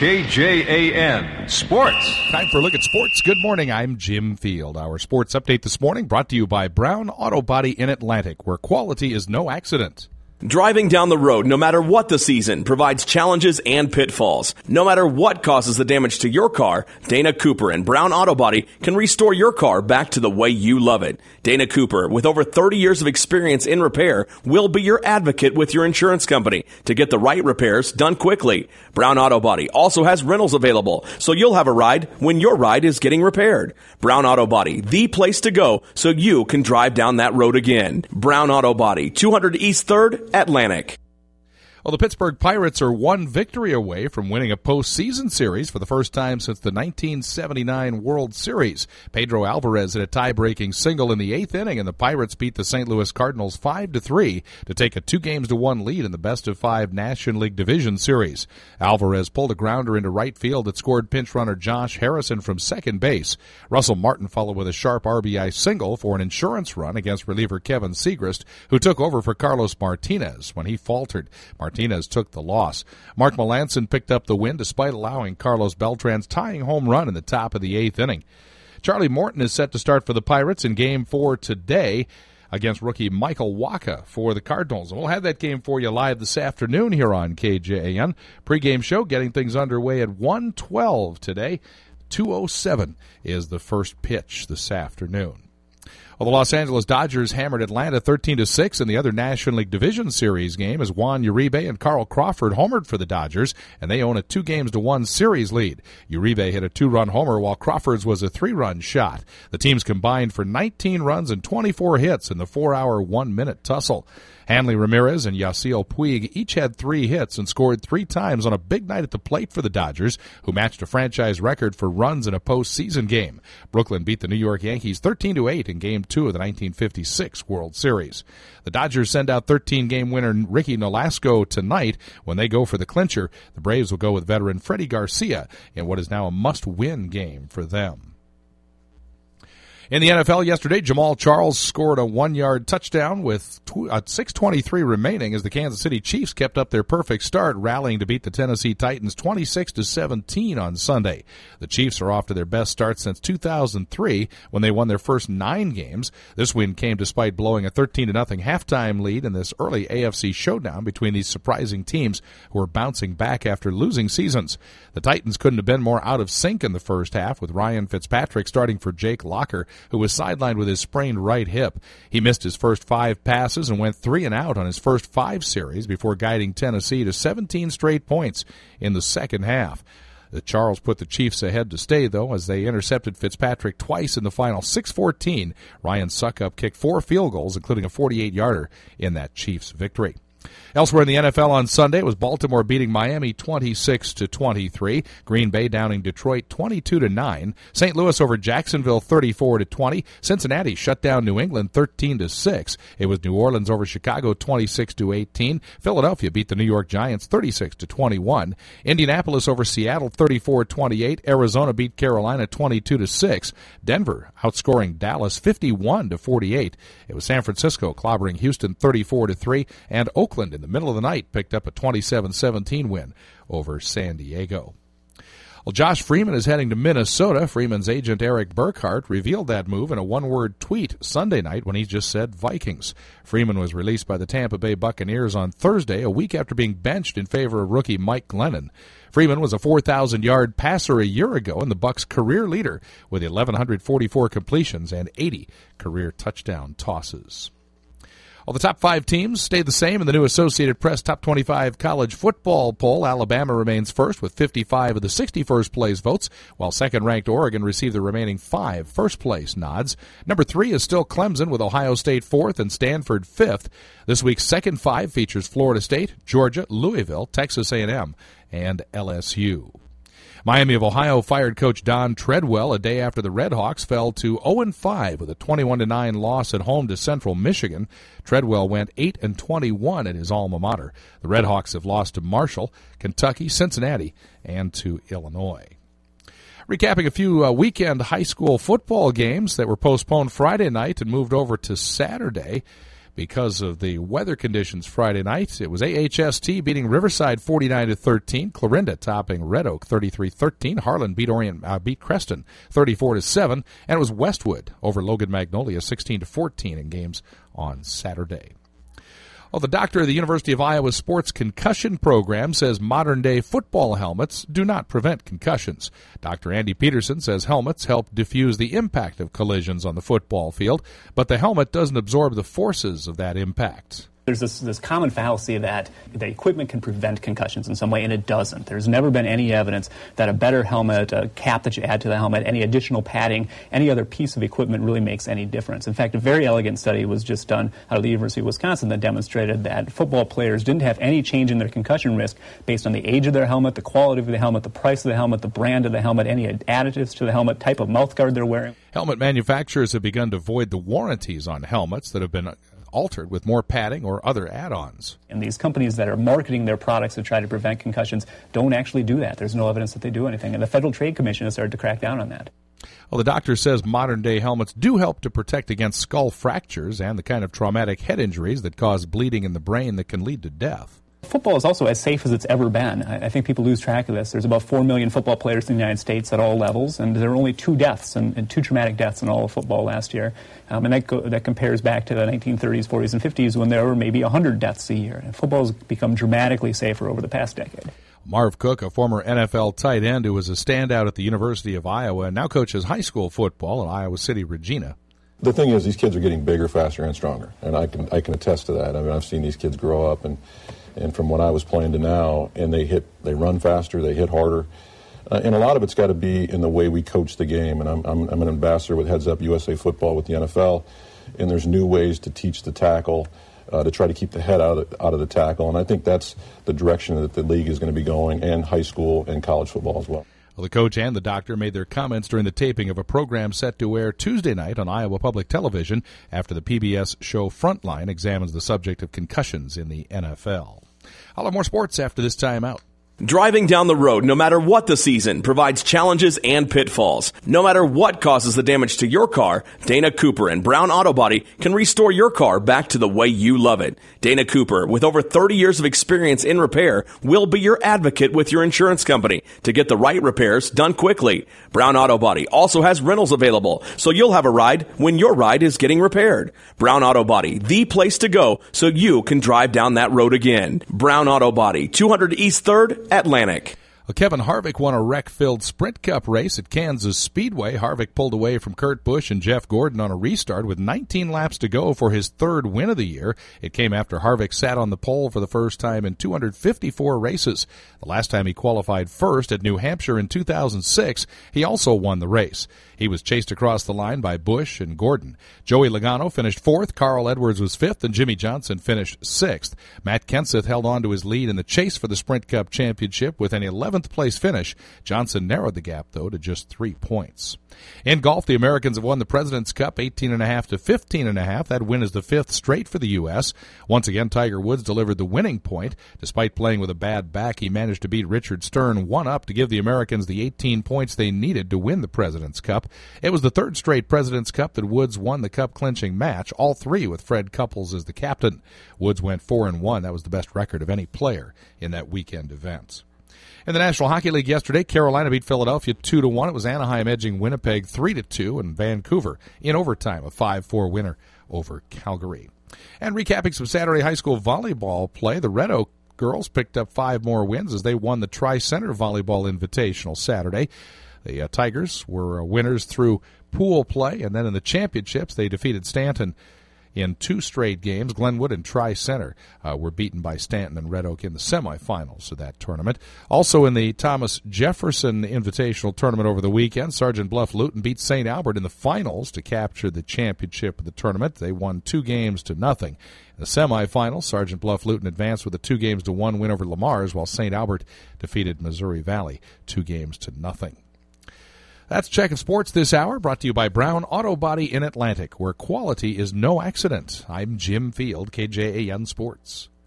KJAN Sports. Time for a look at sports. Good morning. I'm Jim Field. Our sports update this morning brought to you by Brown Auto Body in Atlantic, where quality is no accident. Driving down the road, no matter what the season, provides challenges and pitfalls. No matter what causes the damage to your car, Dana Cooper and Brown Auto Body can restore your car back to the way you love it. Dana Cooper, with over 30 years of experience in repair, will be your advocate with your insurance company to get the right repairs done quickly. Brown Auto Body also has rentals available, so you'll have a ride when your ride is getting repaired. Brown Auto Body, the place to go so you can drive down that road again. Brown Auto Body, 200 East 3rd, Atlantic. Well, the Pittsburgh Pirates are one victory away from winning a postseason series for the first time since the 1979 World Series. Pedro Alvarez hit a tie-breaking single in the 8th inning, and the Pirates beat the St. Louis Cardinals 5-3 to take a 2-1 lead in the best-of-5 National League Division Series. Alvarez pulled a grounder into right field that scored pinch runner Josh Harrison from second base. Russell Martin followed with a sharp RBI single for an insurance run against reliever Kevin Segrist, who took over for Carlos Martinez when he faltered. Martinez took the loss. Mark Melancon picked up the win despite allowing Carlos Beltran's tying home run in the top of the 8th inning. Charlie Morton is set to start for the Pirates in Game 4 today against rookie Michael Wacha for the Cardinals. And we'll have that game for you live this afternoon here on KJAN. Pre-game show getting things underway at 1:12 today. 2:07 is the first pitch this afternoon. Well, the Los Angeles Dodgers hammered Atlanta 13-6 in the other National League Division Series game as Juan Uribe and Carl Crawford homered for the Dodgers, and they own a 2-1 series lead. Uribe hit a 2-run homer while Crawford's was a 3-run shot. The teams combined for 19 runs and 24 hits in the 4-hour, 1-minute tussle. Hanley Ramirez and Yasiel Puig each had 3 hits and scored 3 times on a big night at the plate for the Dodgers, who matched a franchise record for runs in a postseason game. Brooklyn beat the New York Yankees 13-8 in Game 2 of the 1956 World Series. The Dodgers send out 13-game winner Ricky Nolasco tonight when they go for the clincher. The Braves will go with veteran Freddie Garcia in what is now a must-win game for them. In the NFL yesterday, Jamal Charles scored a 1-yard touchdown with 6:23 remaining as the Kansas City Chiefs kept up their perfect start, rallying to beat the Tennessee Titans 26-17 on Sunday. The Chiefs are off to their best start since 2003 when they won their first 9 games. This win came despite blowing a 13-0 halftime lead in this early AFC showdown between these surprising teams who are bouncing back after losing seasons. The Titans couldn't have been more out of sync in the first half, with Ryan Fitzpatrick starting for Jake Locker, who was sidelined with his sprained right hip. He missed his first 5 passes and went 3 and out on his first 5 series before guiding Tennessee to 17 straight points in the second half. The Charles put the Chiefs ahead to stay, though, as they intercepted Fitzpatrick twice in the final 6-14. Ryan Suckup kicked 4 field goals, including a 48-yarder in that Chiefs victory. Elsewhere in the NFL on Sunday, it was Baltimore beating Miami 26-23, Green Bay downing Detroit 22-9, St. Louis over Jacksonville 34-20, Cincinnati shut down New England 13-6. It was New Orleans over Chicago 26-18, Philadelphia beat the New York Giants 36-21, Indianapolis over Seattle 34-28, Arizona beat Carolina 22-6, Denver outscoring Dallas 51-48. It was San Francisco clobbering Houston 34-3, and Oakland in the middle of the night picked up a 27-17 win over San Diego. Well, Josh Freeman is heading to Minnesota. Freeman's agent Eric Burkhart revealed that move in a one-word tweet Sunday night when he just said Vikings. Freeman was released by the Tampa Bay Buccaneers on Thursday, a week after being benched in favor of rookie Mike Glennon. Freeman was a 4,000-yard passer a year ago and the Bucs' career leader with 1,144 completions and 80 career touchdown tosses. Well, the top 5 teams stayed the same in the new Associated Press Top 25 College Football Poll. Alabama remains first with 55 of the 60 first-place votes, while second-ranked Oregon received the remaining 5 first-place nods. Number 3 is still Clemson, with Ohio State 4th and Stanford 5th. This week's second 5 features Florida State, Georgia, Louisville, Texas A&M, and LSU. Miami of Ohio fired coach Don Treadwell a day after the Redhawks fell to 0-5 with a 21-9 loss at home to Central Michigan. Treadwell went 8-21 at his alma mater. The Redhawks have lost to Marshall, Kentucky, Cincinnati, and to Illinois. Recapping a few weekend high school football games that were postponed Friday night and moved over to Saturday. because of the weather conditions Friday night. It was AHST beating Riverside 49-13, Clarinda topping Red Oak 33-13, Harlan beat Creston 34-7, and it was Westwood over Logan Magnolia 16-14 in games on Saturday. Well, the doctor of the University of Iowa Sports Concussion Program says modern-day football helmets do not prevent concussions. Dr. Andy Peterson says helmets help diffuse the impact of collisions on the football field, but the helmet doesn't absorb the forces of that impact. There's this common fallacy that the equipment can prevent concussions in some way, and it doesn't. There's never been any evidence that a better helmet, a cap that you add to the helmet, any additional padding, any other piece of equipment really makes any difference. In fact, a very elegant study was just done out of the University of Wisconsin that demonstrated that football players didn't have any change in their concussion risk based on the age of their helmet, the quality of the helmet, the price of the helmet, the brand of the helmet, any additives to the helmet, type of mouthguard they're wearing. Helmet manufacturers have begun to void the warranties on helmets that have been altered with more padding or other add-ons. And these companies that are marketing their products to try to prevent concussions don't actually do that. There's no evidence that they do anything. And the Federal Trade Commission has started to crack down on that. Well, the doctor says modern-day helmets do help to protect against skull fractures and the kind of traumatic head injuries that cause bleeding in the brain that can lead to death. Football is also as safe as it's ever been. I think people lose track of this. There's about 4 million football players in the United States at all levels, and there are only 2 deaths and 2 traumatic deaths in all of football last year. And that compares back to the 1930s, 40s, and 50s when there were maybe 100 deaths a year. And football has become dramatically safer over the past decade. Marv Cook, a former NFL tight end who was a standout at the University of Iowa and now coaches high school football at Iowa City Regina. The thing is, these kids are getting bigger, faster, and stronger, and I can attest to that. I mean, I've seen these kids grow up, and from when I was playing to now, and they run faster, they hit harder, and a lot of it's got to be in the way we coach the game. And I'm an ambassador with Heads Up USA Football with the NFL, and there's new ways to teach the tackle, to try to keep the head out of the tackle, and I think that's the direction that the league is going to be going, and high school and college football as well. Well, the coach and the doctor made their comments during the taping of a program set to air Tuesday night on Iowa Public Television after the PBS show Frontline examines the subject of concussions in the NFL. I'll have more sports after this timeout. Driving down the road, no matter what the season, provides challenges and pitfalls. No matter what causes the damage to your car, Dana Cooper and Brown Auto Body can restore your car back to the way you love it. Dana Cooper, with over 30 years of experience in repair, will be your advocate with your insurance company to get the right repairs done quickly. Brown Auto Body also has rentals available, so you'll have a ride when your ride is getting repaired. Brown Auto Body, the place to go so you can drive down that road again. Brown Auto Body, 200 East 3rd, Atlantic. Well, Kevin Harvick won a wreck-filled Sprint Cup race at Kansas Speedway. Harvick pulled away from Kurt Busch and Jeff Gordon on a restart with 19 laps to go for his 3rd win of the year. It came after Harvick sat on the pole for the first time in 254 races. The last time he qualified first at New Hampshire in 2006, he also won the race. He was chased across the line by Busch and Gordon. Joey Logano finished 4th, Carl Edwards was 5th, and Jimmy Johnson finished 6th. Matt Kenseth held on to his lead in the chase for the Sprint Cup championship with an 11th place finish. Johnson narrowed the gap, though, to just 3 points. In golf, the Americans have won the President's Cup 18.5 to 15.5. That win is the 5th straight for the U.S. Once again, Tiger Woods delivered the winning point. Despite playing with a bad back, he managed to beat Richard Stern 1-up to give the Americans the 18 points they needed to win the President's Cup. It was the 3rd straight President's Cup that Woods won the cup-clinching match, all 3 with Fred Couples as the captain. Woods went 4-1. That was the best record of any player in that weekend event. In the National Hockey League yesterday, Carolina beat Philadelphia 2-1. It was Anaheim edging Winnipeg 3-2, and Vancouver in overtime, a 5-4 winner over Calgary. And recapping some Saturday high school volleyball play, the Red Oak girls picked up 5 more wins as they won the Tri-Center Volleyball Invitational Saturday. The Tigers were winners through pool play, and then in the championships, they defeated Stanton in 2 straight games. Glenwood and Tri-Center were beaten by Stanton and Red Oak in the semifinals of that tournament. Also in the Thomas Jefferson Invitational Tournament over the weekend, Sergeant Bluff Luton beat St. Albert in the finals to capture the championship of the tournament. They won 2 games to nothing. In the semifinals, Sergeant Bluff Luton advanced with a 2-1 win over Lamar's, while St. Albert defeated Missouri Valley 2-0. That's Checkin' Sports this hour, brought to you by Brown Auto Body in Atlantic, where quality is no accident. I'm Jim Field, KJAN Sports.